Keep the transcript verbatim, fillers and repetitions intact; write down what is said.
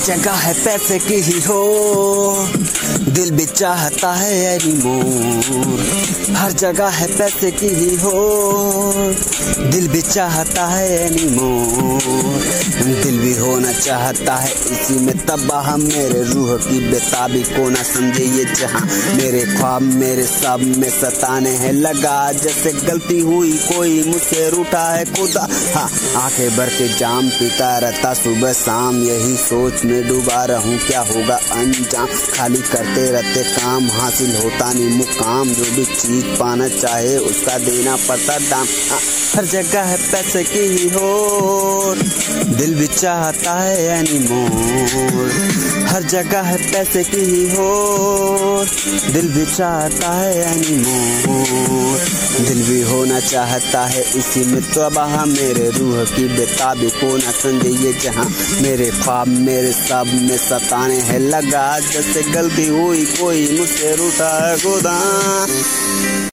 जगह है पैसे की ही हो, दिल भी चाहता है एनीमोर। हर जगह है पैसे की ही हो, दिल भी चाहता है एनीमोर। दिल भी होना चाहता है इसी में तबाह, मेरे रूह की बेताबी को ना समझे ये जहां। मेरे ख्वाब मेरे सब में सताने हैं लगा, जैसे गलती हुई कोई मुझसे रूठा है खुदा। हाँ, आंखें भर के जाम पीता रहता सुबह शाम, यही सोच में डूबा रहूं क्या होगा अंजाम। खाली करते रहते काम, हासिल होता नहीं मुकाम, जो भी चीज पाना चाहे उसका देना पड़ता दाम। हाँ, हर जगह है पैसे की ही हो, दिल भी चाहता है एनीमोर। हर जगह है पैसे की ही हो, दिल भी चाहता है एनीमोर। दिल भी होना चाहता है इसी में तबाह, मेरे रूह की बेताबी को न समझे ये जहां। मेरे ख्वाब मेरे सब में सताने हैं लगा, जैसे गलती हुई कोई मुझसे रूठा है खुदा।